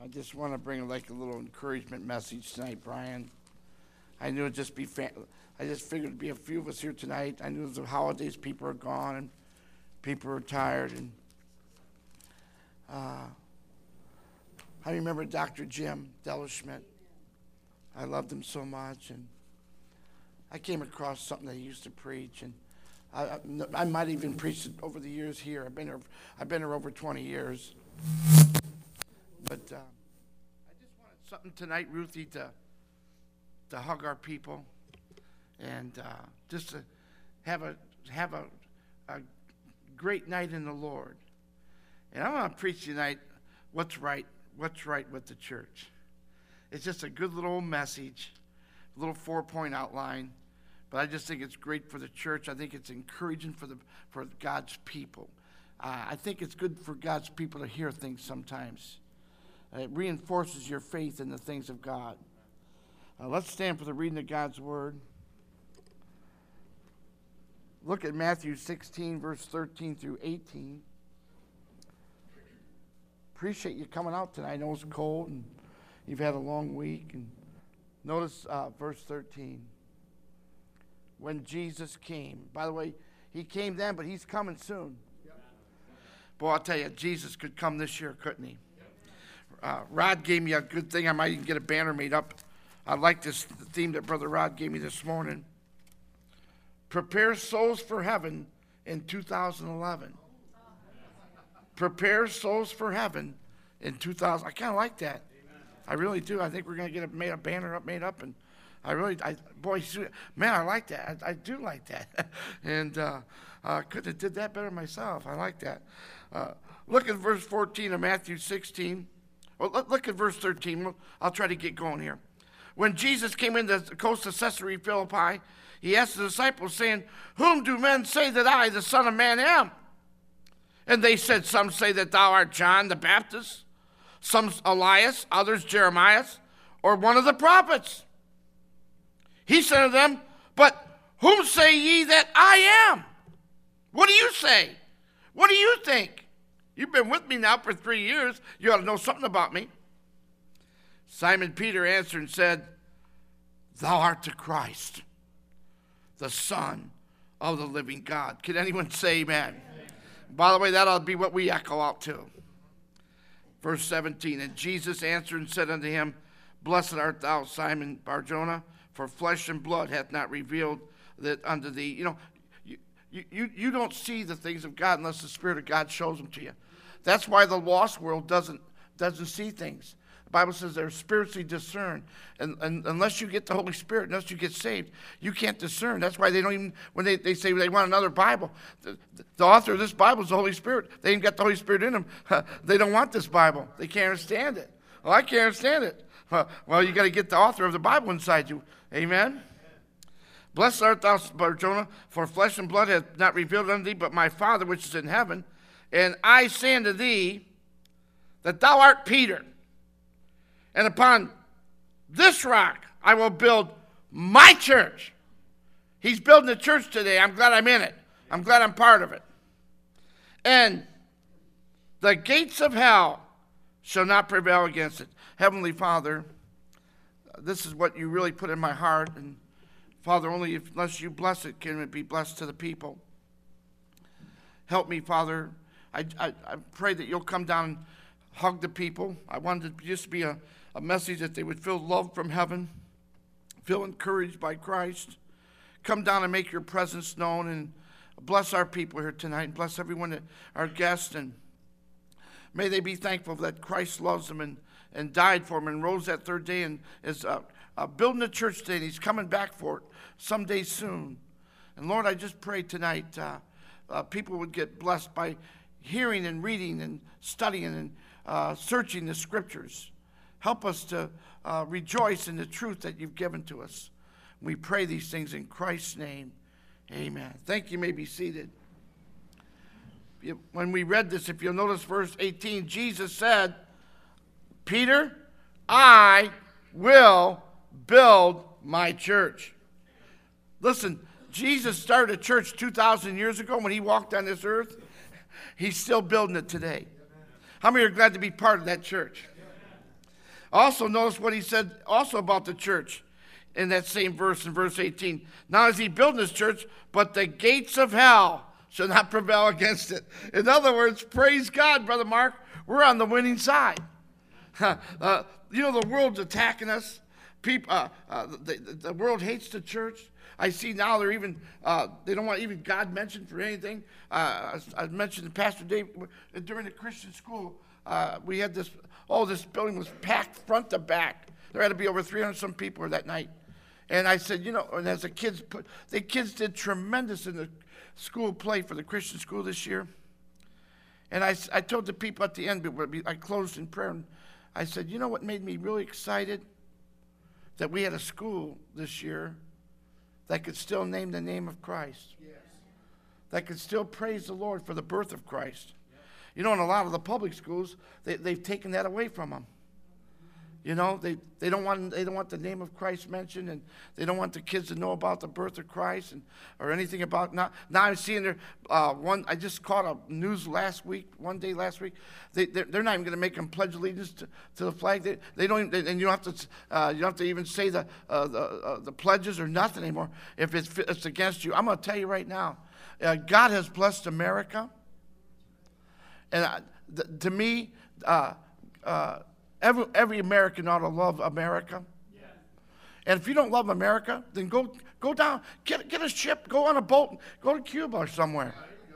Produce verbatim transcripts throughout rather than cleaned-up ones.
I just want to bring like a little encouragement message tonight, Brian. I knew it'd just be, fa- I just figured it'd be a few of us here tonight. I knew the holidays, people are gone, and people are tired. And uh, I remember Doctor Jim Dellerschmidt. I loved him so much, and I came across something that he used to preach, and I, I, I might even preached it over the years here. I've been here, I've been here over twenty years. But uh, I just wanted something tonight, Ruthie, to to hug our people, and uh, just to have a have a, a great night in the Lord. And I want to preach tonight what's right, what's right with the church. It's just a good little message, a little four-point outline, but I just think it's great for the church. I think it's encouraging for the for God's people. Uh, I think it's good for God's people to hear things sometimes. Uh, it reinforces your faith in the things of God. Uh, let's stand for the reading of God's word. Look at Matthew sixteen, verse thirteen through eighteen. Appreciate you coming out tonight. I know it's cold and you've had a long week. And notice uh, verse thirteen. When Jesus came. By the way, he came then, but he's coming soon. Yep. Boy, I'll tell you, Jesus could come this year, couldn't he? Uh, Rod gave me a good thing. I might even get a banner made up. I like this theme that Brother Rod gave me this morning. Prepare souls for heaven in two thousand eleven. Prepare souls for heaven in two thousand. I kind of like that. Amen. I really do. I think we're going to get a, made a banner up, made up, and I really, I, boy, man, I like that. I, I do like that. and uh, I couldn't have did that better myself. I like that. Uh, look at verse fourteen of Matthew sixteen. Well, look, look at verse thirteen. I'll try to get going here. When Jesus came into the coast of Caesarea Philippi, he asked the disciples, saying, "Whom do men say that I, the Son of Man, am?" And they said, "Some say that thou art John the Baptist, some Elias, others Jeremiah, or one of the prophets." He said to them, "But whom say ye that I am? What do you say? What do you think? You've been with me now for three years. You ought to know something about me." Simon Peter answered and said, "Thou art the Christ, the Son of the living God." Can anyone say amen? Amen. By the way, that ought to be what we echo out to. Verse seventeen, and Jesus answered and said unto him, "Blessed art thou, Simon Bar-Jonah, for flesh and blood hath not revealed that unto thee." You know, you, you, you don't see the things of God unless the Spirit of God shows them to you. That's why the lost world doesn't doesn't see things. The Bible says they're spiritually discerned. And, and unless you get the Holy Spirit, unless you get saved, you can't discern. That's why they don't even, when they, they say they want another Bible, the, the author of this Bible is the Holy Spirit. They ain't got the Holy Spirit in them. They don't want this Bible. They can't understand it. Well, I can't understand it. Well, you got to get the author of the Bible inside you. Amen? Blessed art thou, Bar-Jonah, for flesh and blood hath not revealed unto thee, but my Father which is in heaven. And I say unto thee that thou art Peter, and upon this rock I will build my church. He's building a church today. I'm glad I'm in it. I'm glad I'm part of it. And the gates of hell shall not prevail against it. Heavenly Father, this is what you really put in my heart. And Father, only if, unless you bless it can it be blessed to the people. Help me, Father. I, I, I pray that you'll come down and hug the people. I want it to just be a, a message that they would feel love from heaven, feel encouraged by Christ. Come down and make your presence known, and bless our people here tonight, and bless everyone, that, our guests, and may they be thankful that Christ loves them and, and died for them and rose that third day and is uh, uh, building a church today, and he's coming back for it someday soon. And Lord, I just pray tonight uh, uh, people would get blessed by hearing and reading and studying and uh, searching the scriptures. Help us to uh, rejoice in the truth that you've given to us. We pray these things in Christ's name. Amen. Thank you. You may be seated. When we read this, if you'll notice verse eighteen, Jesus said, "Peter, I will build my church." Listen, Jesus started a church two thousand years ago when he walked on this earth. He's still building it today. How many are glad to be part of that church? Also, notice what he said also about the church in that same verse, in verse eighteen. Not is he building his church, but the gates of hell shall not prevail against it. In other words, praise God, Brother Mark, we're on the winning side. uh, you know, the world's attacking us. People, uh, uh, the, the world hates the church. I see now they're even, uh, they don't want even God mentioned for anything. Uh, I, I mentioned to Pastor Dave, during the Christian school, uh, we had this, oh, this building was packed front to back. There had to be over three hundred some people that night. And I said, you know, and as the kids put, the kids did tremendous in the school play for the Christian school this year. And I, I told the people at the end, I closed in prayer, and I said, you know what made me really excited? That we had a school this year that could still name the name of Christ. Yes. That could still praise the Lord for the birth of Christ. Yes. You know, in a lot of the public schools, they, they've taken that away from them. You know, they, they don't want they don't want the name of Christ mentioned, and they don't want the kids to know about the birth of Christ and or anything about. Now, now I'm seeing there uh, one. I just caught a news last week, one day last week. They they're, they're not even going to make them pledge allegiance to, to the flag. They, they don't, even, and you don't have to uh, you don't have to even say the uh, the uh, the pledges or nothing anymore if it's it's against you. I'm going to tell you right now, uh, God has blessed America, and uh, th- to me. Uh, uh, Every, every American ought to love America. Yeah. And if you don't love America, then go go down, get, get a ship, go on a boat, go to Cuba or somewhere.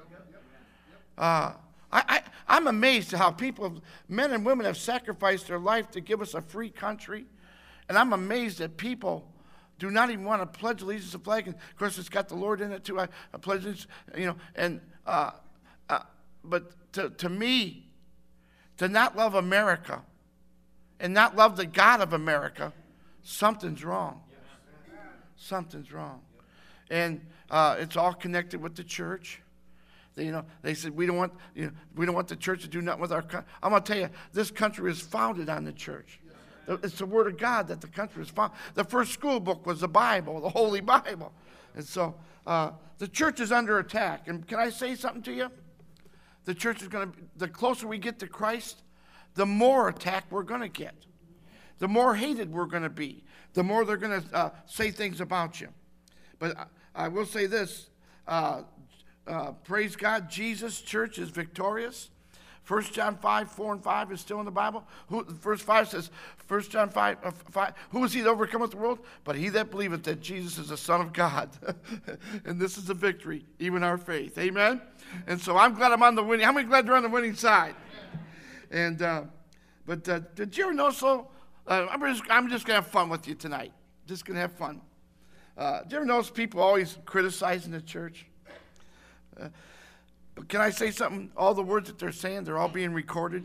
Uh, I, I, I'm amazed at how people, men and women have sacrificed their life to give us a free country. And I'm amazed that people do not even want to pledge allegiance to the flag. And of course, it's got the Lord in it too. I, I pledge allegiance, you know. And uh, uh, but to, to me, to not love America and not love the God of America, something's wrong. Something's wrong. And uh, it's all connected with the church. They, you know, they said we don't want, you know, we don't want the church to do nothing with our country. I'm going to tell you, this country was founded on the church. It's the Word of God that the country was founded. The first school book was the Bible, the Holy Bible. And so uh, the church is under attack. And can I say something to you? The church is going to, the closer we get to Christ, the more attack we're going to get. The more hated we're going to be. The more they're going to uh, say things about you. But I, I will say this, uh, uh, praise God, Jesus' church is victorious. First John five, four and five is still in the Bible. Who, verse five says, First John five, uh, five, who is he that overcometh the world? But he that believeth that Jesus is the Son of God. And this is the victory, even our faith. Amen? And so I'm glad I'm on the winning. How many glad they're on the winning side? And, uh, but uh, did you ever know so? Uh, I'm just, I'm just going to have fun with you tonight. Just going to have fun. Uh, do you ever notice people always criticizing the church? Uh, but can I say something? All the words that they're saying, they're all being recorded.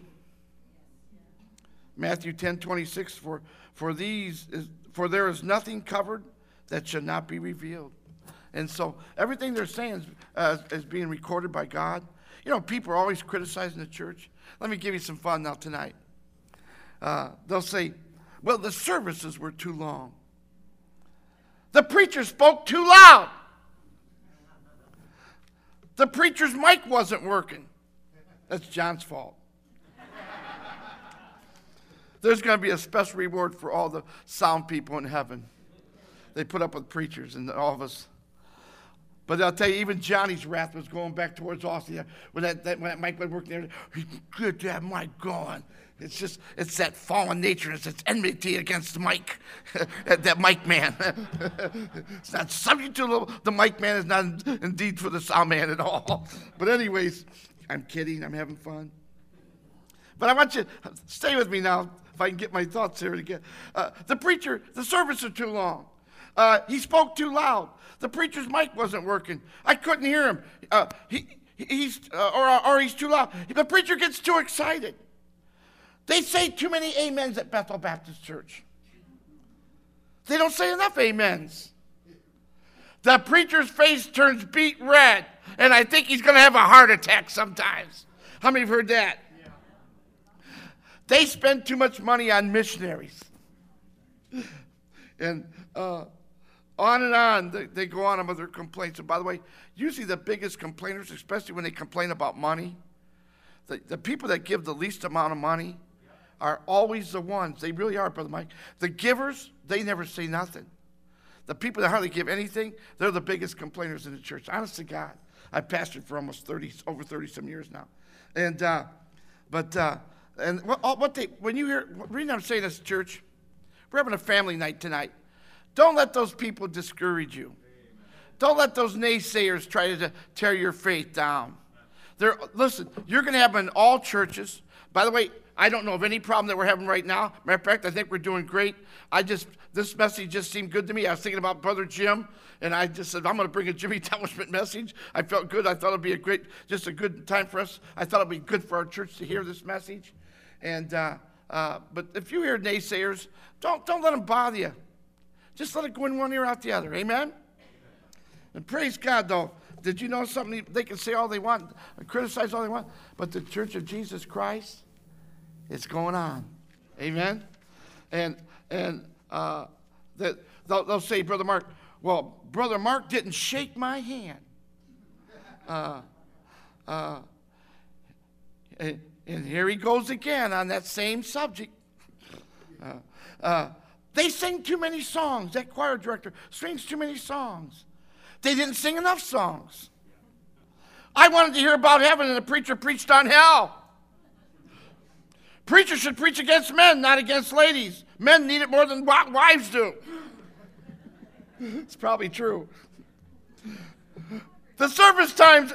Matthew ten twenty-six, for for these is for there is nothing covered that shall not be revealed. And so everything they're saying is, uh, is being recorded by God. You know, people are always criticizing the church. Let me give you some fun now tonight. Uh, they'll say, well, the services were too long. The preacher spoke too loud. The preacher's mic wasn't working. That's John's fault. There's going to be a special reward for all the sound people in heaven. They put up with preachers and all of us. But I'll tell you, even Johnny's wrath was going back towards Austin. When that, that, when that mic was working there, good to have Mike going. It's just, it's that fallen nature. It's its enmity against Mike, that Mike man. It's not subject to the, the Mike man is not indeed for the sound man at all. But anyways, I'm kidding. I'm having fun. But I want you to stay with me now, if I can get my thoughts here again. Uh, the preacher, the service are too long. Uh, he spoke too loud. The preacher's mic wasn't working. I couldn't hear him. Uh, he, he's, uh, or, or he's too loud. The preacher gets too excited. They say too many amens at Bethel Baptist Church. They don't say enough amens. The preacher's face turns beet red, and I think he's going to have a heart attack sometimes. How many have heard that? Yeah. They spend too much money on missionaries. And uh, on and on, they, they go on with their complaints. And by the way, usually the biggest complainers, especially when they complain about money, the, the people that give the least amount of money are always the ones. They really are, Brother Mike. The givers, they never say nothing. The people that hardly give anything, they're the biggest complainers in the church. Honest to God. I've pastored for almost thirty, over thirty-some years now. And, uh, but, uh, and what, what they, when you hear, the reason I'm saying this, church, we're having a family night tonight. Don't let those people discourage you. Don't let those naysayers try to tear your faith down. They're, listen, you're going to have them in all churches. By the way, I don't know of any problem that we're having right now. Matter of fact, I think we're doing great. I just, this message just seemed good to me. I was thinking about Brother Jim, and I just said, I'm going to bring a Jimmy Establishment message. I felt good. I thought it'd be a great, just a good time for us. I thought it'd be good for our church to hear this message. And, uh, uh, but if you hear naysayers, don't, don't let them bother you. Just let it go in one ear, out the other. Amen? And praise God, though. Did you know something? They can say all they want, criticize all they want, but the Church of Jesus Christ, it's going on. Amen? And and uh, that they'll, they'll say, Brother Mark, well, Brother Mark didn't shake my hand. Uh, uh, and, and here he goes again on that same subject. Uh, uh, they sing too many songs. That choir director sings too many songs. They didn't sing enough songs. I wanted to hear about heaven, and the preacher preached on hell. Preachers should preach against men, not against ladies. Men need it more than wives do. It's probably true. The service times,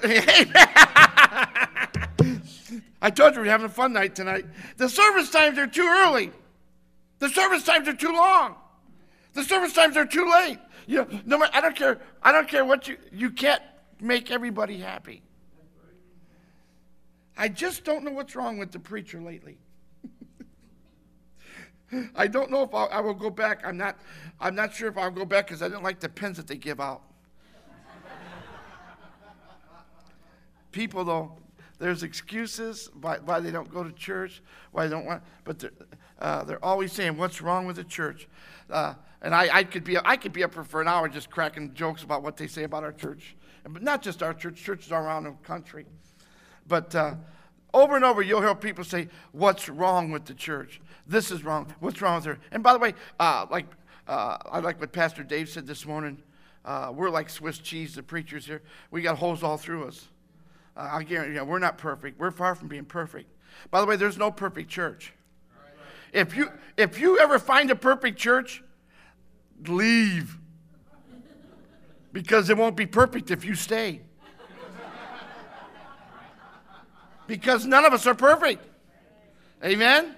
I told you we're having a fun night tonight. The service times are too early. The service times are too long. The service times are too late. You know, no matter, I don't care. I don't care what you. You can't make everybody happy. I just don't know what's wrong with the preacher lately. I don't know if I'll, I will go back. I'm not. I'm not sure if I'll go back because I didn't like the pens that they give out. People, though, there's excuses why, why they don't go to church, why they don't want. But they're, uh, they're always saying, "What's wrong with the church?" Uh, and I, I could be. I could be up here for an hour just cracking jokes about what they say about our church, but not just our church. Churches all around the country. But uh, over and over, you'll hear people say, "What's wrong with the church? This is wrong. What's wrong with her?" And by the way, uh, like uh, I like what Pastor Dave said this morning. Uh, we're like Swiss cheese, the preachers here. We got holes all through us. Uh, I guarantee you, we're not perfect. We're far from being perfect. By the way, there's no perfect church. If you if you ever find a perfect church, leave. Because it won't be perfect if you stay. Because none of us are perfect. Amen?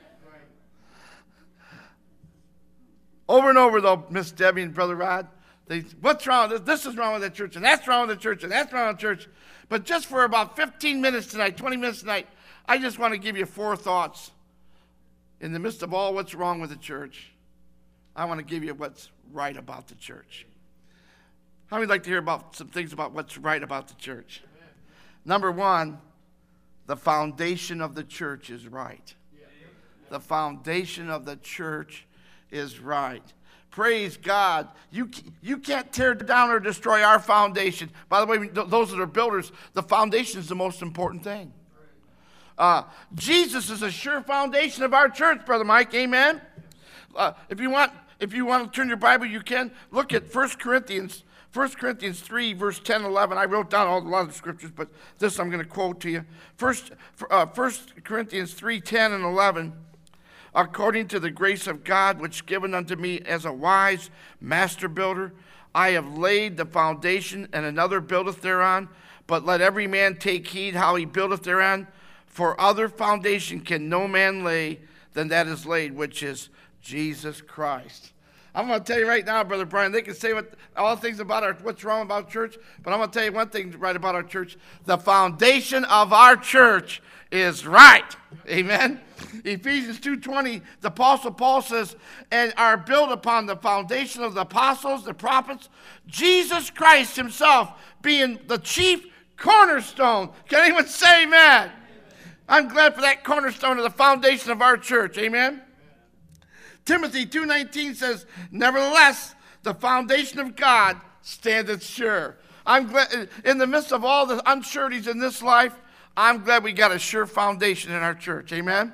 Over and over, though, Miss Debbie and Brother Rod, they, what's wrong with this? This is wrong with the church, and that's wrong with the church, and that's wrong with the church. But just for about fifteen minutes tonight, twenty minutes tonight, I just want to give you four thoughts. In the midst of all what's wrong with the church, I want to give you what's right about the church. How many would like to hear about some things about what's right about the church? Amen. Number one, the foundation of the church is right. Yeah. The foundation of the church is right. Praise God. You, you can't tear down or destroy our foundation. By the way, those that are builders, the foundation is the most important thing. Uh, Jesus is a sure foundation of our church, Brother Mike. Amen? Uh, if you want, if you want to turn your Bible, you can. Look at First Corinthians, First Corinthians three, verse ten and eleven. I wrote down all, a lot of the scriptures, but this I'm going to quote to you. First, uh, First Corinthians three, ten and eleven. According to the grace of God, which given unto me as a wise master builder, I have laid the foundation, and another buildeth thereon. But let every man take heed how he buildeth thereon. For other foundation can no man lay than that is laid, which is Jesus Christ. I'm going to tell you right now, Brother Brian, they can say what, all things about our, what's wrong about church, but I'm going to tell you one thing right about our church. The foundation of our church is right. Amen? Ephesians two twenty, the Apostle Paul says, and are built upon the foundation of the apostles, the prophets, Jesus Christ himself being the chief cornerstone. Can anyone say amen? I'm glad for that cornerstone of the foundation of our church. Amen? Timothy two nineteen says, nevertheless, the foundation of God standeth sure. I'm glad, in the midst of all the unsureties in this life, I'm glad we got a sure foundation in our church. Amen?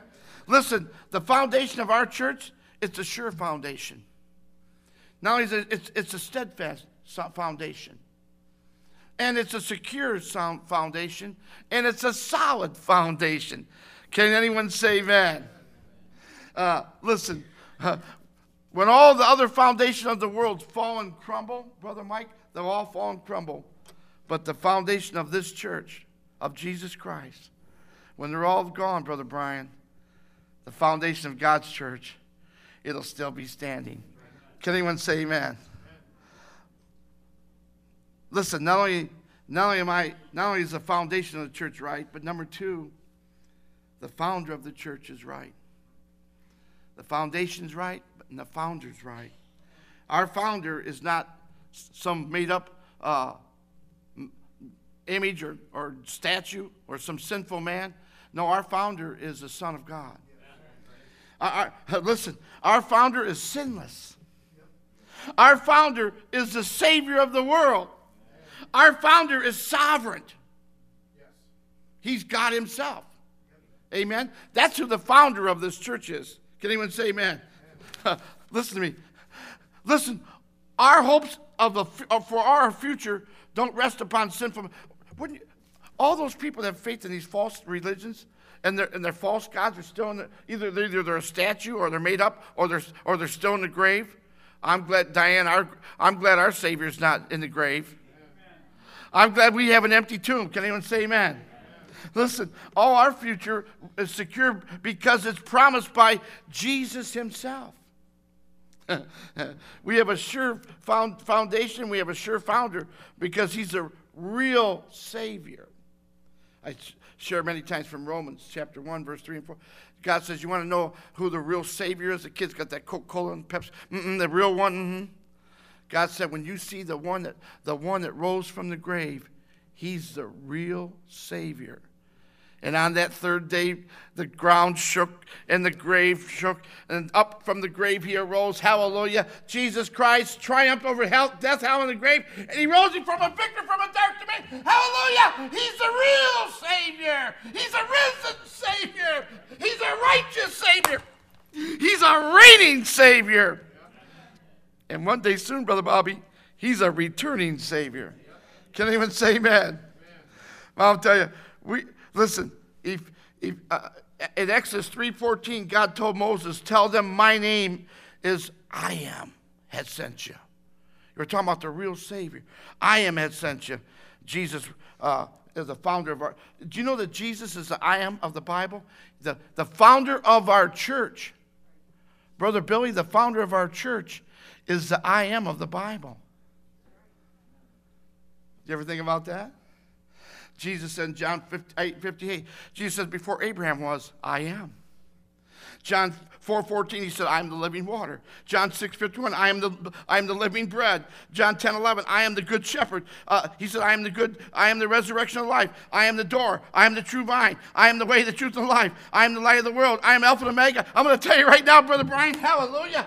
Listen, the foundation of our church, it's a sure foundation. Not only is it, it's, it's a steadfast foundation. And it's a secure sound foundation. And it's a solid foundation. Can anyone say amen? Uh, listen, uh, when all the other foundations of the world fall and crumble, Brother Mike, they'll all fall and crumble. But the foundation of this church, of Jesus Christ, when they're all gone, Brother Brian, the foundation of God's church, it'll still be standing. Can anyone say amen? Listen, not only, not only am I, not only is the foundation of the church right, but number two, the founder of the church is right. The foundation's right, and the founder's right. Our founder is not some made-up uh, image or, or statue or some sinful man. No, our founder is the Son of God. Our, our, listen, our founder is sinless. Our founder is the Savior of the world. Our founder is sovereign. He's God himself. Amen? That's who the founder of this church is. Can anyone say amen? Listen to me. Listen, our hopes of the, for our future don't rest upon sinful. Wouldn't you, all those people that have faith in these false religions and their and their false gods are still in the, either they're, either they're a statue or they're made up or they're or they're still in the grave. I'm glad, Diane. Our I'm glad our Savior's not in the grave. I'm glad we have an empty tomb. Can anyone say amen? Listen, all our future is secure because it's promised by Jesus himself. We have a sure found foundation. We have a sure founder because he's a real Savior. I share many times from Romans chapter one, verse three and four. God says, you want to know who the real Savior is? The kid's got that Coca-Cola and Pepsi. Mm-mm, the real one. Mm-hmm. God said, when you see the one that the one that rose from the grave, he's the real Savior. And on that third day, the ground shook and the grave shook. And up from the grave he arose. Hallelujah. Jesus Christ triumphed over hell, death, hell, and the grave. And he rose him from a victor from a dark domain. Hallelujah. He's the real Savior. He's a risen Savior. He's a righteous Savior. He's a reigning Savior. And one day soon, Brother Bobby, he's a returning Savior. Can anyone say amen? Well, I'll tell you, we... Listen, if, if, uh, in Exodus three fourteen, God told Moses, tell them my name is I am had sent you. You're talking about the real Savior. I am had sent you. Jesus uh, is the founder of our... Do you know that Jesus is the I am of the Bible? The, the founder of our church. Brother Billy, the founder of our church is the I am of the Bible. You ever think about that? Jesus said in John eight fifty-eight, Jesus said, before Abraham was, I am. John four fourteen, he said, I am the living water. John six fifty-one, I am the I am the living bread. John ten eleven, I am the good shepherd. Uh, he said, I am the good, I am the resurrection of life. I am the door. I am the true vine. I am the way, the truth, and the life. I am the light of the world. I am Alpha and Omega. I'm going to tell you right now, Brother Brian, hallelujah.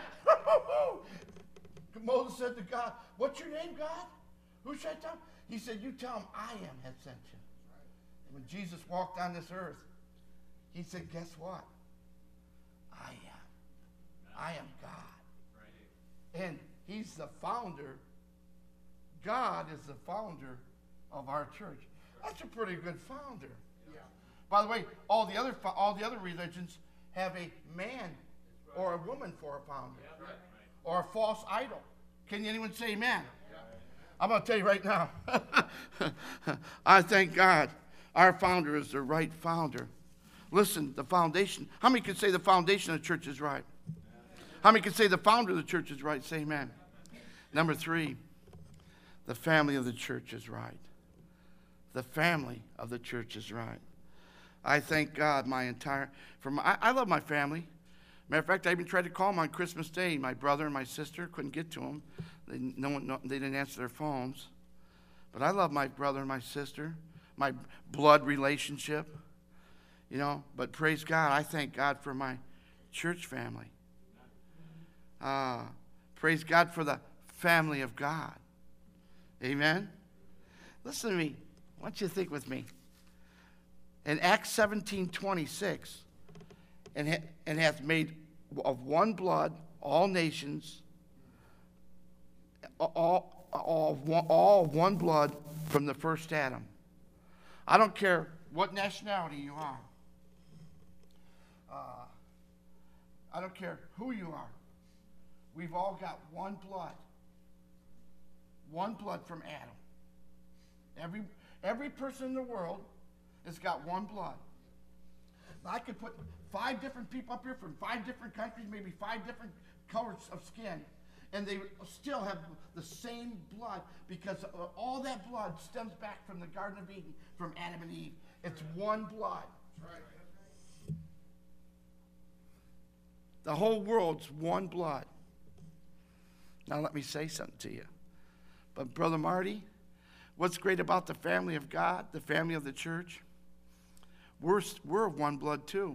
Moses said to God, what's your name, God? Who should I tell? He said, you tell him I am had sent you. When Jesus walked on this earth, he said, guess what? I am. I am God. And he's the founder. God is the founder of our church. That's a pretty good founder. Yeah. By the way, all the other all the other religions have a man or a woman for a founder. Yeah, right. Or a false idol. Can anyone say amen? Yeah. I'm going to tell you right now. I thank God. Our founder is the right founder. Listen, the foundation. How many can say the foundation of the church is right? How many can say the founder of the church is right? Say amen. Number three, the family of the church is right. The family of the church is right. I thank God my entire, for my, I, I love my family. Matter of fact, I even tried to call them on Christmas Day. My brother and my sister, couldn't get to them. They, no one, no, they didn't answer their phones. But I love my brother and my sister. My blood relationship, you know, but praise God, I thank God for my church family. Uh, praise God for the family of God. Amen? Listen to me. I want you to think with me. In Acts seventeen twenty-six, and, ha- and hath made of one blood all nations, all, all, all, all one blood from the first Adam. I don't care what nationality you are. Uh, I don't care who you are. We've all got one blood. One blood from Adam. Every, every person in the world has got one blood. I could put five different people up here from five different countries, maybe five different colors of skin, and they still have the same blood because all that blood stems back from the Garden of Eden, from Adam and Eve. It's one blood. The whole world's one blood. Now let me say something to you. But Brother Marty, what's great about the family of God, the family of the church? We're, we're of one blood too.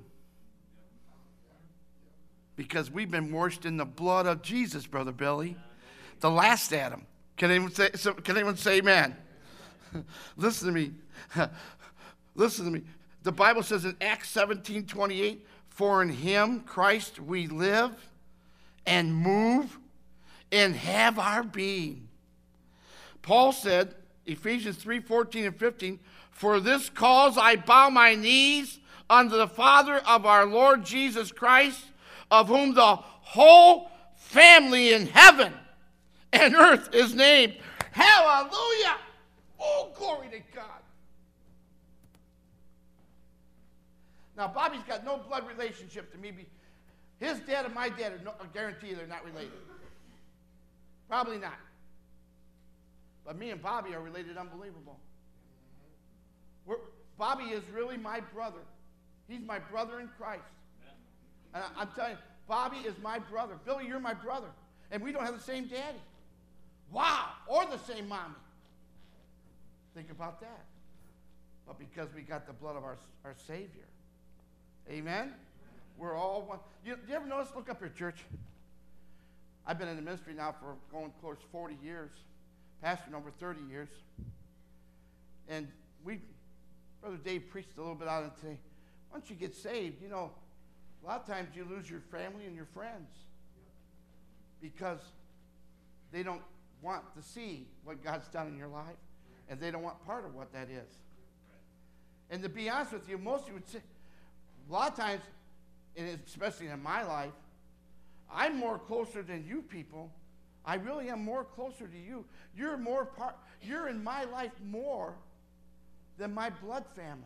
Because we've been washed in the blood of Jesus, Brother Billy. The last Adam. Can anyone say, so, can anyone say amen? Listen to me. Listen to me. The Bible says in Acts seventeen twenty-eight, for in him, Christ, we live and move and have our being. Paul said, Ephesians three fourteen and fifteen, for this cause I bow my knees unto the Father of our Lord Jesus Christ, of whom the whole family in heaven and earth is named. Hallelujah! Oh, glory to God. Now, Bobby's got no blood relationship to me. His dad and my dad, are no, I guarantee you they're not related. Probably not. But me and Bobby are related unbelievable. We're, Bobby is really my brother. He's my brother in Christ. And I, I'm telling you, Bobby is my brother. Billy, you're my brother. And we don't have the same daddy. Wow. Or the same mommy. Think about that. But because we got the blood of our, our Savior. Amen? We're all one. You, you ever notice, look up here, church. I've been in the ministry now for going close to forty years. Pastoring over thirty years. And we, Brother Dave preached a little bit on it today. Once you get saved, you know, a lot of times you lose your family and your friends because they don't want to see what God's done in your life, and they don't want part of what that is. And to be honest with you, most of you would say, a lot of times, and especially in my life, I'm more closer than you people. I really am more closer to you. You're more part. You're in my life more than my blood family.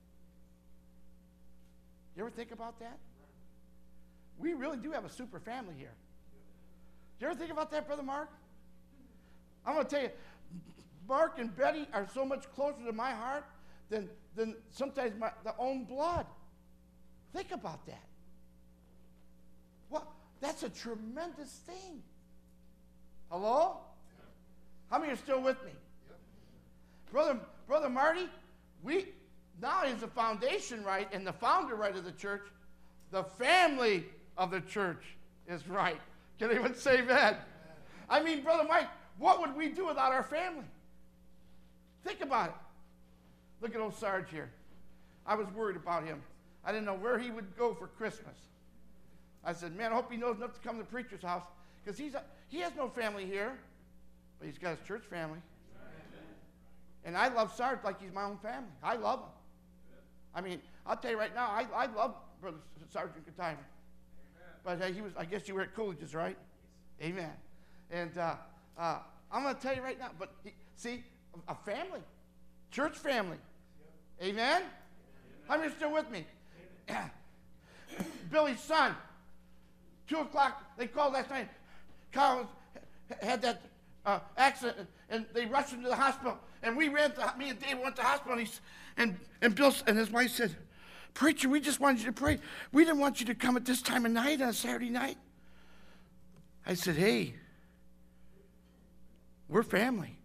You ever think about that? We really do have a super family here. Do you ever think about that, Brother Mark? I'm going to tell you, Mark and Betty are so much closer to my heart than, than sometimes my the own blood. Think about that. What? That's a tremendous thing. Hello? How many are still with me? Brother, Brother Marty, we now is the foundation right and the founder right of the church. The family of the church is right. Can anyone say that? I mean, Brother Mike, what would we do without our family? Think about it. Look at old Sarge here. I was worried about him. I didn't know where he would go for Christmas. I said, man, I hope he knows enough to come to the preacher's house, because he's a, he has no family here, but he's got his church family. And I love Sarge like he's my own family. I love him. I mean, I'll tell you right now, I, I love Brother Sergeant Katimer. But uh, he was, I guess you were at Coolidge's, right? Amen. And uh, uh, I'm going to tell you right now, but he, see, a family, church family. Amen? How many are still with me? Billy's son, two o'clock, they called last night. Kyle had that uh, accident, and they rushed him to the hospital. And we ran, to, me and Dave went to the hospital, and, and, and Bill and his wife said, preacher, we just wanted you to pray. We didn't want you to come at this time of night on a Saturday night. I said, hey, we're family.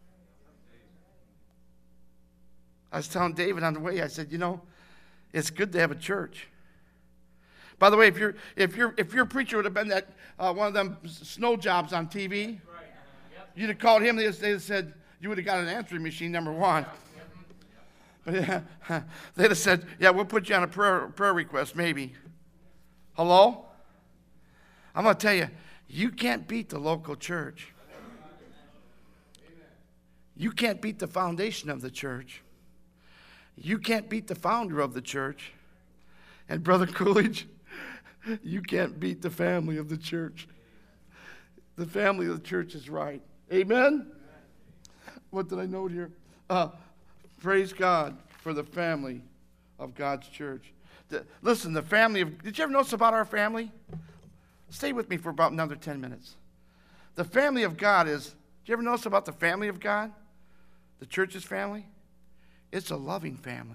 I was telling David on the way, I said, you know, it's good to have a church. By the way, if your if your if your preacher would have been that uh, one of them snow jobs on T V, right. Yep. You'd have called him. They'd have said you would have got an answering machine, number one. But uh, they'd have said, yeah, we'll put you on a prayer prayer request, maybe. Hello? I'm going to tell you, you can't beat the local church. You can't beat the foundation of the church. You can't beat the founder of the church. And Brother Coolidge, you can't beat the family of the church. The family of the church is right. Amen? What did I note here? Uh, praise God for the family of God's church. The, listen, the family of... Did you ever notice about our family? Stay with me for about another ten minutes. The family of God is... Did you ever notice about the family of God? The church's family? It's a loving family.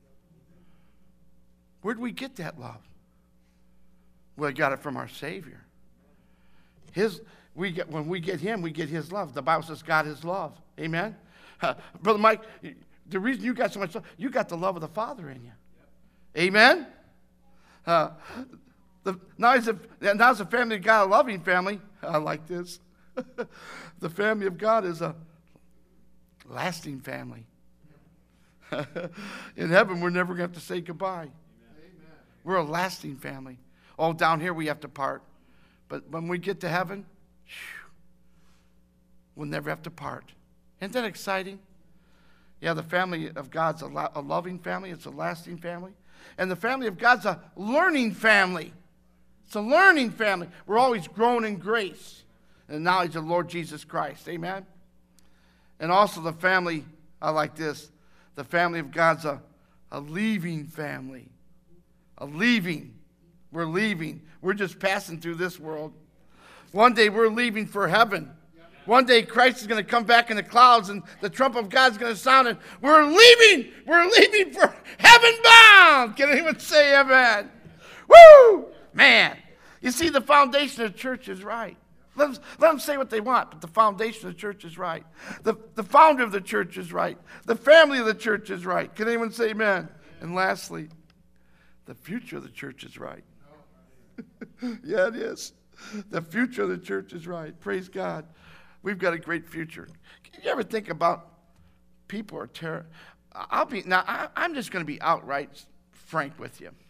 Where do we get that love? We got it from our Savior. His, we get, when we get Him, we get His love. The Bible says God is love. Amen? Uh, Brother Mike, the reason you got so much love, you got the love of the Father in you. Amen? Uh, the, now, is a, now is a family of God, a loving family. I like this. The family of God is a lasting family. In heaven, we're never going to have to say goodbye. Amen. We're a lasting family. Oh, down here we have to part. But when we get to heaven, whew, we'll never have to part. Isn't that exciting? Yeah, the family of God's a, lo- a loving family. It's a lasting family. And the family of God's a learning family. It's a learning family. We're always growing in grace and the knowledge of the Lord Jesus Christ. Amen? And also the family, I like this, the family of God's a, a leaving family. A leaving. We're leaving. We're just passing through this world. One day we're leaving for heaven. One day Christ is going to come back in the clouds and the trump of God's going to sound and we're leaving. We're leaving for heaven bound. Can anyone say amen? Woo! Man, you see the foundation of the church is right. Let them, let them say what they want, but the foundation of the church is right. The, the founder of the church is right. The family of the church is right. Can anyone say amen? And lastly, the future of the church is right. Yeah, it is. The future of the church is right. Praise God. We've got a great future. Can you ever think about people are terror? I'll be now. I, I'm just going to be outright frank with you.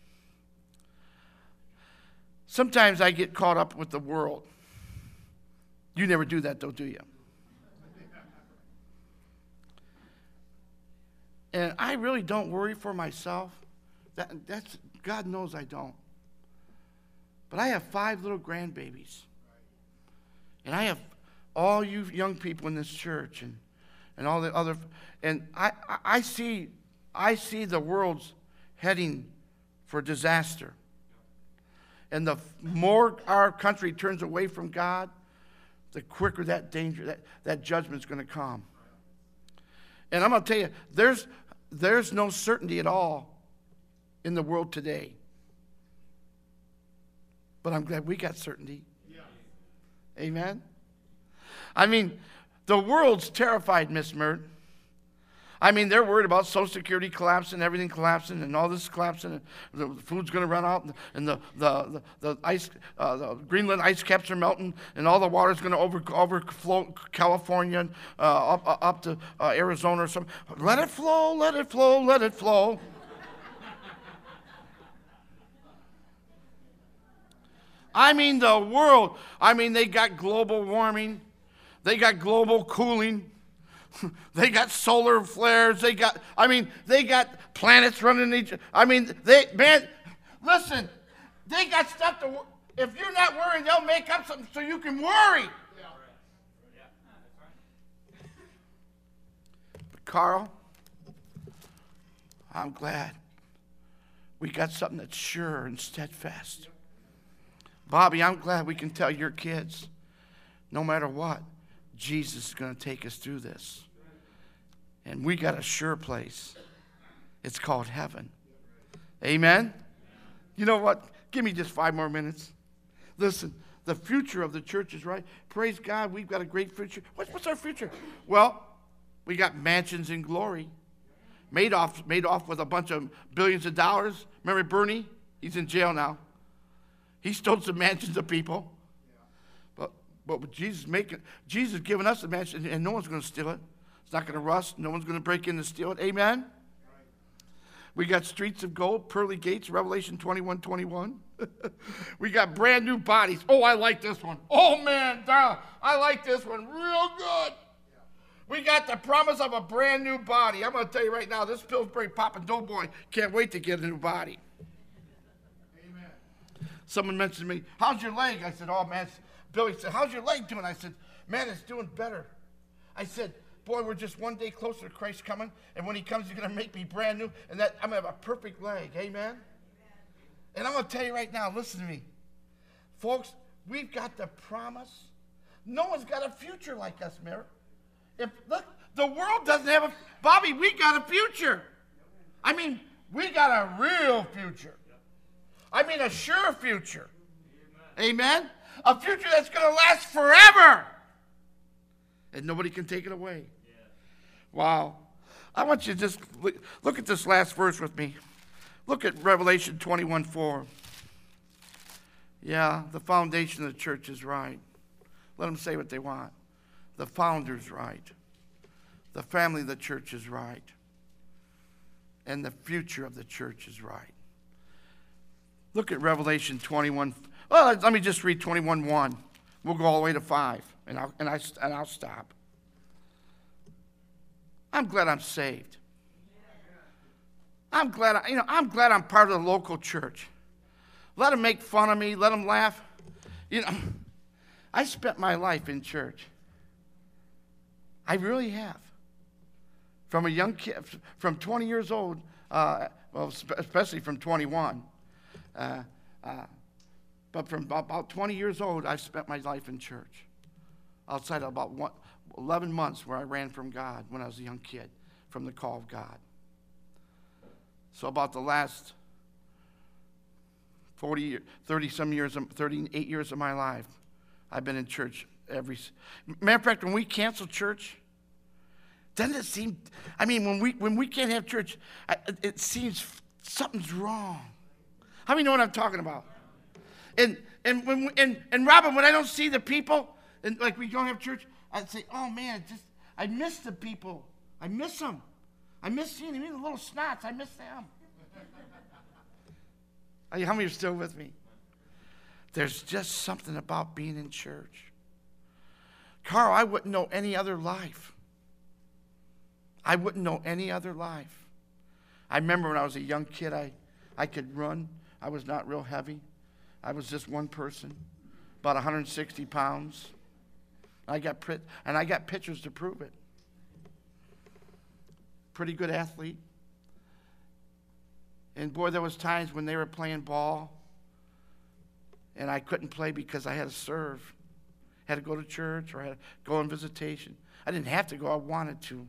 Sometimes I get caught up with the world. You never do that, though, do you? And I really don't worry for myself. That, that's God knows I don't. But I have five little grandbabies. And I have all you young people in this church and, and all the other, and I, I, I see I see the world's heading for disaster. And the more our country turns away from God, the quicker that danger, that, that judgment's going to come. And I'm going to tell you, there's there's no certainty at all in the world today. But I'm glad we got certainty. Yeah. Amen? I mean, the world's terrified, Miss Mert. I mean, they're worried about Social Security collapsing, everything collapsing, and all this collapsing, and the food's going to run out, and the the the, the ice, uh, the Greenland ice caps are melting, and all the water's going to over overflow California, uh, up up to uh, Arizona or something. Let it flow, let it flow, let it flow. I mean, the world. I mean, they got global warming, they got global cooling. They got solar flares. They got, I mean, they got planets running each. I mean, they, man, listen, they got stuff to, if you're not worrying, they'll make up something so you can worry. But Carl, I'm glad we got something that's sure and steadfast. Bobby, I'm glad we can tell your kids, no matter what, Jesus is going to take us through this. And we got a sure place. It's called heaven. Amen? You know what? Give me just five more minutes. Listen, the future of the church is right. Praise God, we've got a great future. What's, what's our future? Well, we got mansions in glory. Madoff made off with a bunch of billions of dollars. Remember Bernie? He's in jail now. He stole some mansions of people. But with Jesus making, Jesus giving us the mansion, and no one's going to steal it. It's not going to rust. No one's going to break in and steal it. Amen? We got streets of gold, pearly gates, Revelation twenty-one twenty-one. We got brand new bodies. Oh, I like this one. Oh, man, I like this one real good. We got the promise of a brand new body. I'm going to tell you right now, this Pillsbury Poppin' Doughboy can't wait to get a new body. Amen. Someone mentioned to me, how's your leg? I said, oh, man. Billy said, how's your leg doing? I said, man, it's doing better. I said, boy, we're just one day closer to Christ coming, and when he comes, he's going to make me brand new, and that I'm going to have a perfect leg. Amen? Amen. And I'm going to tell you right now, listen to me. Folks, we've got the promise. No one's got a future like us, Mary. If look, the world doesn't have a, Bobby, we got a future. I mean, we got a real future. I mean, a sure future. Amen? A future that's going to last forever. And nobody can take it away. Wow. I want you to just look, look at this last verse with me. Look at Revelation twenty-one four. Yeah, the foundation of the church is right. Let them say what they want. The founder's right. The family of the church is right. And the future of the church is right. Look at Revelation twenty-one. Well, let me just read twenty-one one. We'll go all the way to five, and I'll, and, I, and I'll stop. I'm glad I'm saved. I'm glad, I, you know, I'm glad I'm part of the local church. Let them make fun of me. Let them laugh. You know, I spent my life in church. I really have. From a young kid, from twenty years old, uh, well, especially from twenty-one. Uh, uh, but from about twenty years old, I've spent my life in church. Outside of about one, eleven months where I ran from God when I was a young kid, from the call of God. So about the last forty, thirty some years, thirty-eight years of my life, I've been in church every, matter of fact, when we cancel church, doesn't it seem, I mean, when we when we can't have church, I, it seems something's wrong. How many know what I'm talking about? And and when we, and and Robin, when I don't see the people, and like we don't have church, I'd say, oh man, just I miss the people. I miss them. I miss seeing them, even the little snots. I miss them. How many are still with me? There's just something about being in church. Carl, I wouldn't know any other life. I wouldn't know any other life. I remember when I was a young kid, I, I could run. I was not real heavy. I was just one person, about one hundred sixty pounds. I got and I got pictures to prove it. Pretty good athlete. And boy, there was times when they were playing ball, and I couldn't play because I had to serve. Had to go to church or had to go on visitation. I didn't have to go, I wanted to.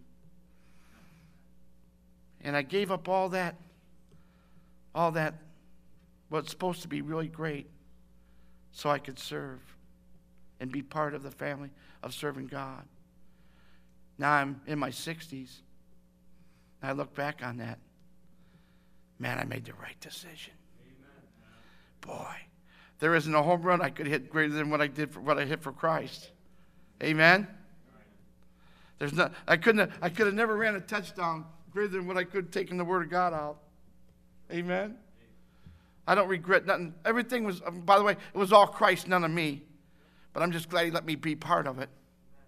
And I gave up all that, all that, what's supposed to be really great, so I could serve and be part of the family of serving God. Now I'm in my sixties. I look back on that. Man, I made the right decision. Amen. Boy, there isn't a home run I could hit greater than what I did for what I hit for Christ. Amen. There's not. I couldn't. Have, I could have never ran a touchdown greater than what I could have taken the Word of God out. Amen. I don't regret nothing. Everything was. By the way, it was all Christ, none of me. But I'm just glad He let me be part of it.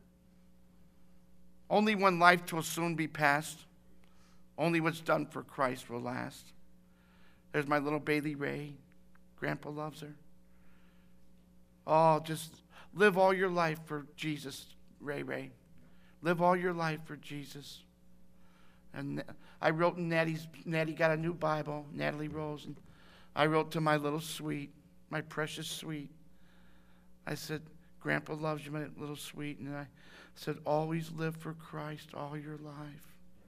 Only one life will soon be passed. Only what's done for Christ will last. There's my little Bailey Ray. Grandpa loves her. Oh, just live all your life for Jesus, Ray Ray. Live all your life for Jesus. And I wrote in Natty's, Natty got a new Bible, Natalie Rose, and I wrote to my little sweet, my precious sweet. I said, Grandpa loves you, my little sweet. And I said, always live for Christ all your life.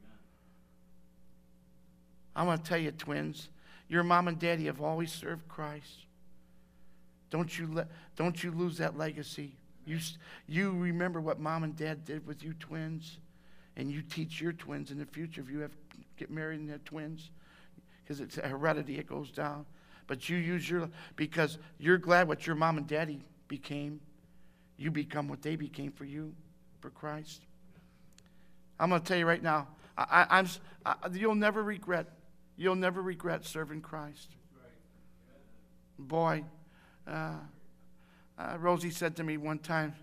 I want to tell you, twins, your mom and daddy have always served Christ. Don't you let, don't you lose that legacy. You, you remember what mom and dad did with you twins, and you teach your twins in the future if you have get married and have twins, because it's a heredity, it goes down. But you use your, because you're glad what your mom and daddy became, you become what they became for you, for Christ. I'm going to tell you right now, I, I, I'm, I, you'll never regret you'll never regret serving Christ. Boy, uh, uh, Rosie said to me one time,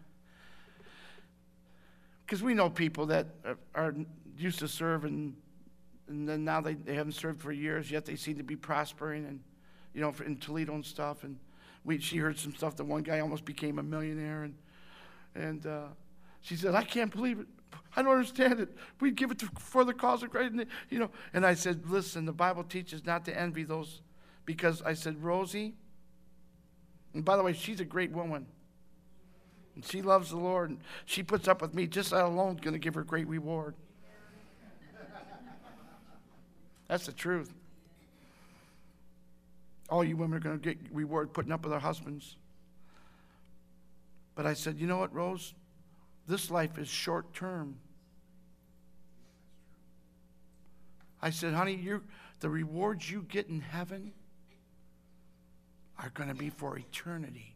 because we know people that are, are used to serve and, and then now they, they haven't served for years, yet they seem to be prospering and, you know, in Toledo and stuff. And we, she heard some stuff that one guy almost became a millionaire. And, and uh, she said, I can't believe it. I don't understand it. We'd give it to, for the cause of Christ. You know, and I said, listen, the Bible teaches not to envy those. Because I said, Rosie, and by the way, she's a great woman. And she loves the Lord. And she puts up with me. Just that alone is going to give her great reward. That's the truth. All you women are going to get reward putting up with our husbands. But I said, you know what, Rose? This life is short term. I said, honey, you the rewards you get in heaven are going to be for eternity.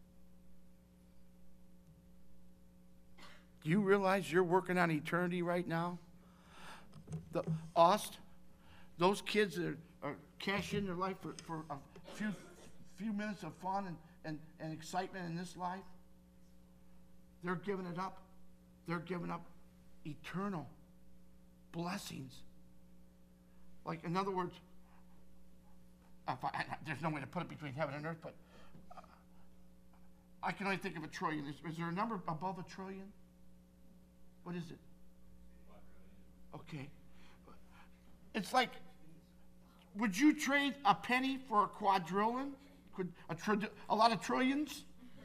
Do you realize you're working on eternity right now? The Ost, those kids that are, are cashing their life for, for a few few minutes of fun and, and, and excitement in this life, they're giving it up. They're giving up eternal blessings. Like, in other words, if I, there's no way to put it between heaven and earth, but uh, I can only think of a trillion. Is, is there a number above a trillion? What is it? Okay. It's like, would you trade a penny for a quadrillion? Could a, tri- a lot of trillions?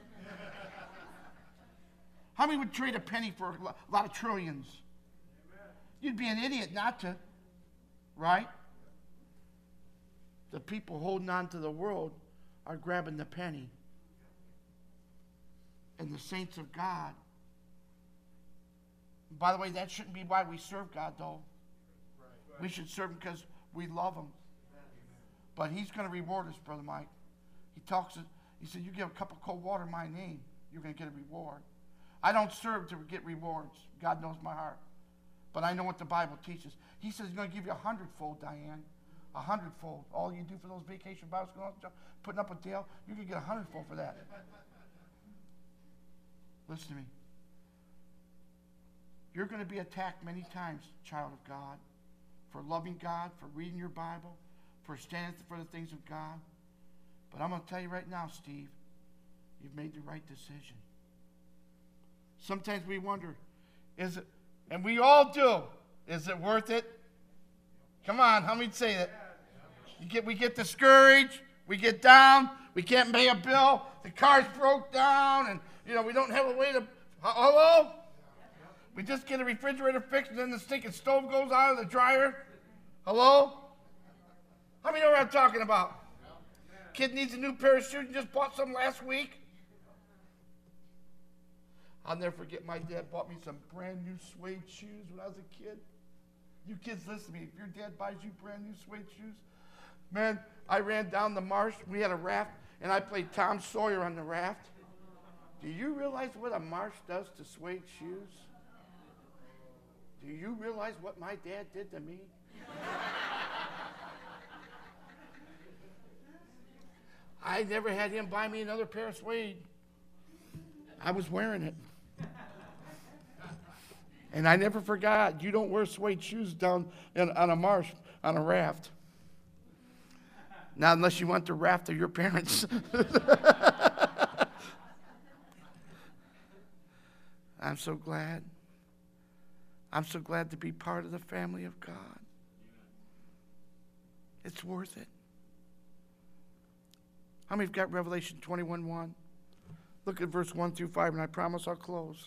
How many would trade a penny for a lot of trillions? You'd be an idiot not to, right? The people holding on to the world are grabbing the penny. And the saints of God. By the way, that shouldn't be why we serve God, though. We should serve Him because we love Him. But He's going to reward us, Brother Mike. He talks, he said, you give a cup of cold water in my name, you're going to get a reward. I don't serve to get rewards. God knows my heart. But I know what the Bible teaches. He says He's going to give you a hundredfold, Diane. A hundredfold. All you do for those vacation Bible schools, putting up with Dale, you can get a hundredfold for that. Listen to me. You're going to be attacked many times, child of God, for loving God, for reading your Bible, for standing for the things of God. But I'm going to tell you right now, Steve, you've made the right decision. Sometimes we wonder, is it, and we all do, is it worth it? Come on, how many say that? You get, we get discouraged, we get down, we can't pay a bill, the car's broke down, and you know we don't have a way to, hello? We just get a refrigerator fixed and then the stinking stove goes out of the dryer. Hello? How many know what I'm talking about? Kid needs a new pair of shoes and just bought some last week. I'll never forget my dad bought me some brand new suede shoes when I was a kid. You kids listen to me. If your dad buys you brand new suede shoes, man, I ran down the marsh. We had a raft, and I played Tom Sawyer on the raft. Do you realize what a marsh does to suede shoes? Do you realize what my dad did to me? I never had him buy me another pair of suede. I was wearing it. And I never forgot, you don't wear suede shoes down in, on a marsh, on a raft. Not unless you want the raft of your parents. I'm so glad. I'm so glad to be part of the family of God. It's worth it. How many have got Revelation twenty-one one? Look at verse one through five, and I promise I'll close.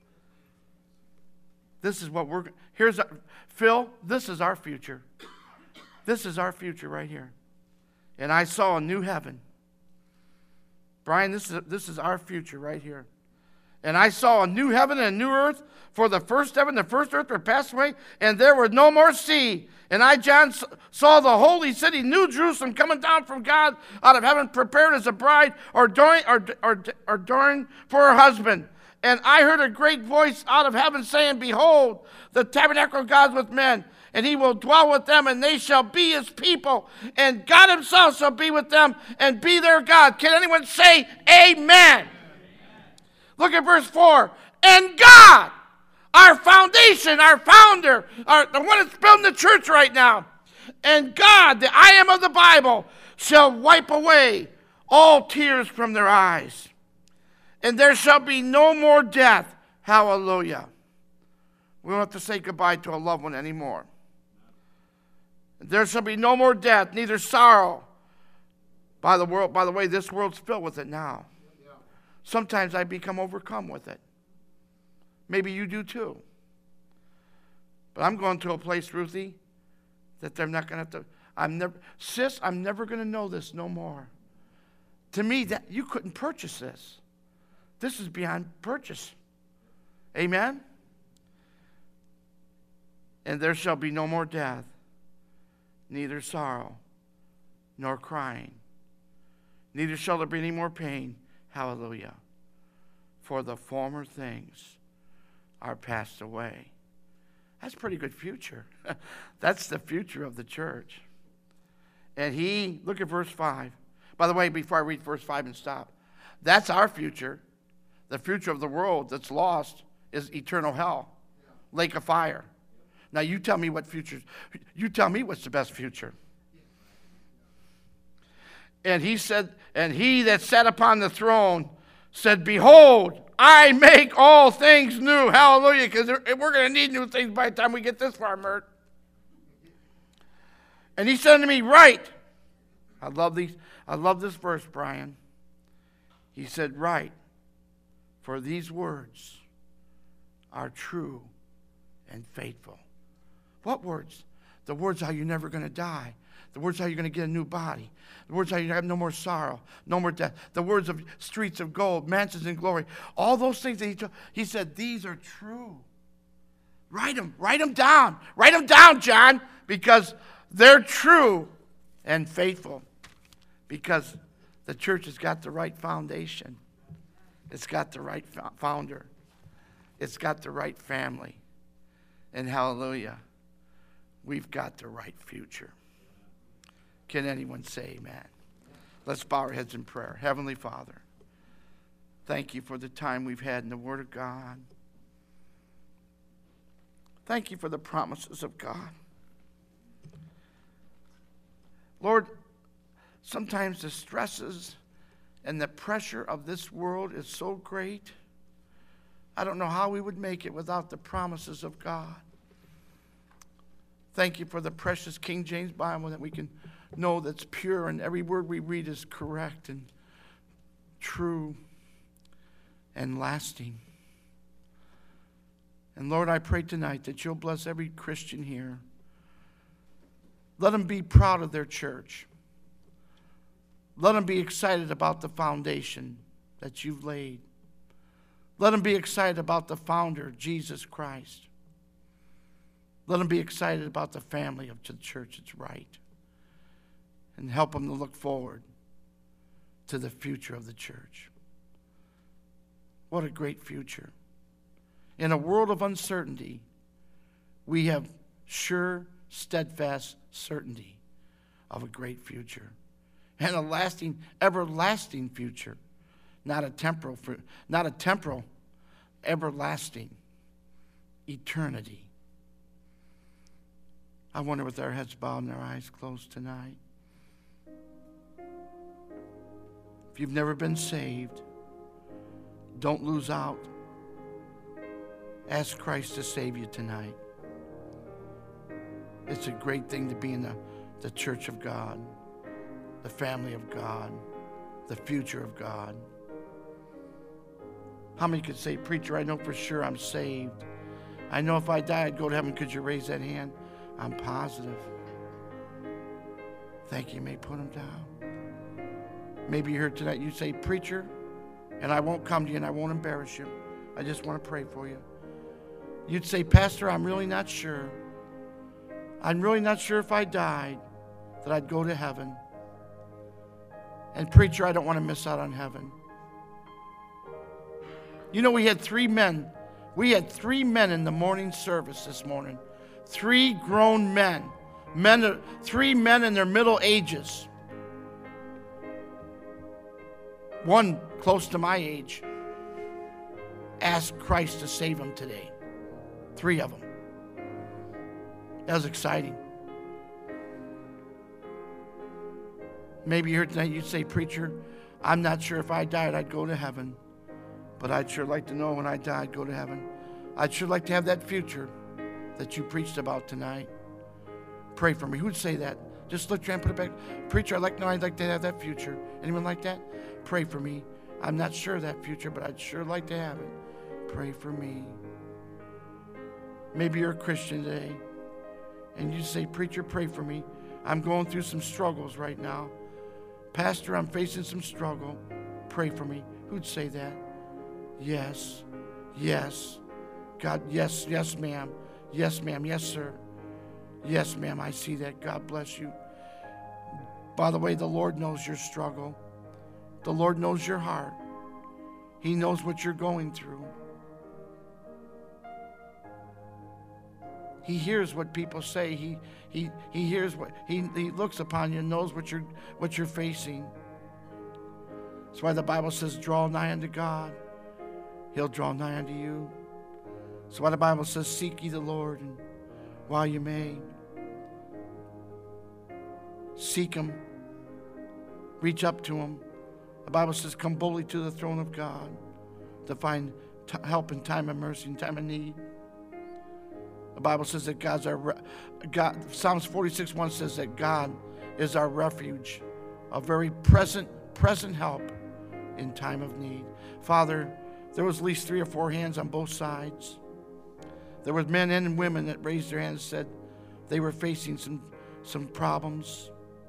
This is what we're, here's, our, Phil, this is our future. This is our future right here. And I saw a new heaven. Brian, this is, this is our future right here. And I saw a new heaven and a new earth, for the first heaven, the first earth were passed away, and there was no more sea. And I, John, saw the holy city, New Jerusalem, coming down from God out of heaven, prepared as a bride, adorned, adorned for her husband. And I heard a great voice out of heaven saying, behold, the tabernacle of God is with men, and he will dwell with them, and they shall be his people, and God himself shall be with them and be their God. Can anyone say amen? Amen. Look at verse four. And God, our foundation, our founder, our, the one that's building the church right now, and God, the I am of the Bible, shall wipe away all tears from their eyes. And there shall be no more death. Hallelujah. We don't have to say goodbye to a loved one anymore. There shall be no more death, neither sorrow. By the world, by the way, this world's filled with it now. Sometimes I become overcome with it. Maybe you do too. But I'm going to a place, Ruthie, that they're not going to have to. I'm never, sis, I'm never going to know this no more. To me, that you couldn't purchase this. This is beyond purchase. Amen? And there shall be no more death, neither sorrow, nor crying. Neither shall there be any more pain. Hallelujah. For the former things are passed away. That's a pretty good future. That's the future of the church. And he, look at verse five. By the way, before I read verse five and stop, that's our future. The future of the world that's lost is eternal hell, lake of fire. Now you tell me what future, you tell me what's the best future. And he said, and he that sat upon the throne said, behold, I make all things new. Hallelujah, because we're going to need new things by the time we get this far, Mert. And he said to me, write. I love these. I love this verse, Brian. He said, write, for these words are true and faithful. What words? The words how you're never going to die. The words how you're going to get a new body. The words how you have no more sorrow, no more death. The words of streets of gold, mansions in glory. All those things that he told. He said, these are true. Write them. Write them down. Write them down, John, because they're true and faithful. Because the church has got the right foundation. It's got the right founder. It's got the right family. And hallelujah, we've got the right future. Can anyone say amen? Let's bow our heads in prayer. Heavenly Father, thank you for the time we've had in the Word of God. Thank you for the promises of God. Lord, sometimes the stresses and the pressure of this world is so great. I don't know how we would make it without the promises of God. Thank you for the precious King James Bible that we can know that's pure and every word we read is correct and true and lasting. And Lord, I pray tonight that you'll bless every Christian here. Let them be proud of their church. Let them be excited about the foundation that you've laid. Let them be excited about the founder, Jesus Christ. Let them be excited about the family of the church that's right. And help them to look forward to the future of the church. What a great future. In a world of uncertainty, we have sure, steadfast certainty of a great future. And a lasting, everlasting future. Not a temporal, not a temporal, everlasting eternity. I wonder with our heads bowed and our eyes closed tonight. If you've never been saved, don't lose out. Ask Christ to save you tonight. It's a great thing to be in the, the church of God, the family of God, the future of God. How many could say, preacher, I know for sure I'm saved. I know if I die, I'd go to heaven. Could you raise that hand? I'm positive. Thank you. You may put them down. Maybe you're here tonight. You say, preacher, and I won't come to you and I won't embarrass you. I just want to pray for you. You'd say, Pastor, I'm really not sure. I'm really not sure if I died that I'd go to heaven. And preacher, I don't want to miss out on heaven. You know, we had three men. We had three men in the morning service this morning Three grown men. men three men in their middle ages. One close to my age asked Christ to save him today. Three of them. That was exciting. Maybe here tonight you'd say, preacher, I'm not sure if I died I'd go to heaven, but I'd sure like to know when I die I'd go to heaven. I'd sure like to have that future that you preached about tonight. Pray for me. Who'd say that? Just lift your hand, put it back. Preacher, I'd like to know I'd like to have that future. Anyone like that? Pray for me. I'm not sure of that future, but I'd sure like to have it. Pray for me. Maybe you're a Christian today, and you say, preacher, pray for me. I'm going through some struggles right now. Pastor, I'm facing some struggle. Pray for me. Who'd say that? Yes. Yes. God, yes, yes, ma'am. Yes, ma'am. Yes, sir. Yes, ma'am. I see that. God bless you. By the way, the Lord knows your struggle. The Lord knows your heart. He knows what you're going through. He hears what people say. He he he hears what he he looks upon you and knows what you're what you're facing. That's why the Bible says, draw nigh unto God. He'll draw nigh unto you. That's why the Bible says, seek ye the Lord and while you may. Seek him. Reach up to him. The Bible says, come boldly to the throne of God to find t- help in time of mercy, in time of need. The Bible says that God's our re- God. Psalms forty-six one says that God is our refuge, a very present, present help in time of need. Father, there was at least three or four hands on both sides. There were men and women that raised their hands and said they were facing some, some problems.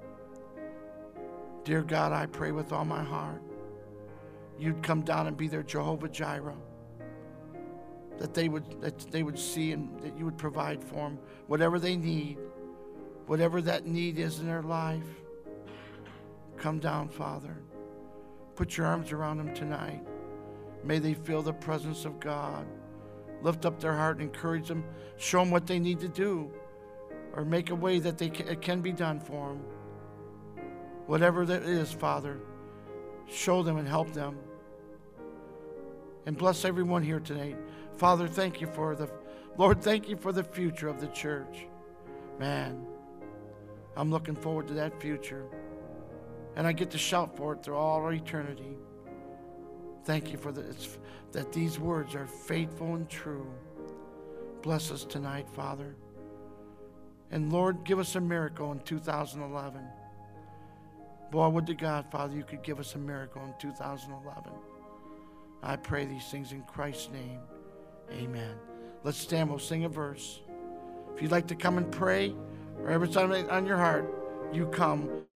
Dear God, I pray with all my heart you'd come down and be their Jehovah Jireh. That they would that they would see and that you would provide for them whatever they need, whatever that need is in their life. Come down, Father. Put your arms around them tonight. May they feel the presence of God. Lift up their heart and encourage them. Show them what they need to do, or make a way that they can, it can be done for them. Whatever that is, Father, show them and help them. And bless everyone here tonight. Father, thank you for the, Lord, thank you for the future of the church. Man, I'm looking forward to that future. And I get to shout for it through all eternity. Thank you for the, it's, that these words are faithful and true. Bless us tonight, Father. And Lord, give us a miracle in two thousand eleven. Boy, would to God, Father, you could give us a miracle in two thousand eleven. I pray these things in Christ's name. Amen. Let's stand. We'll sing a verse. If you'd like to come and pray, or whatever's on, on your heart, you come.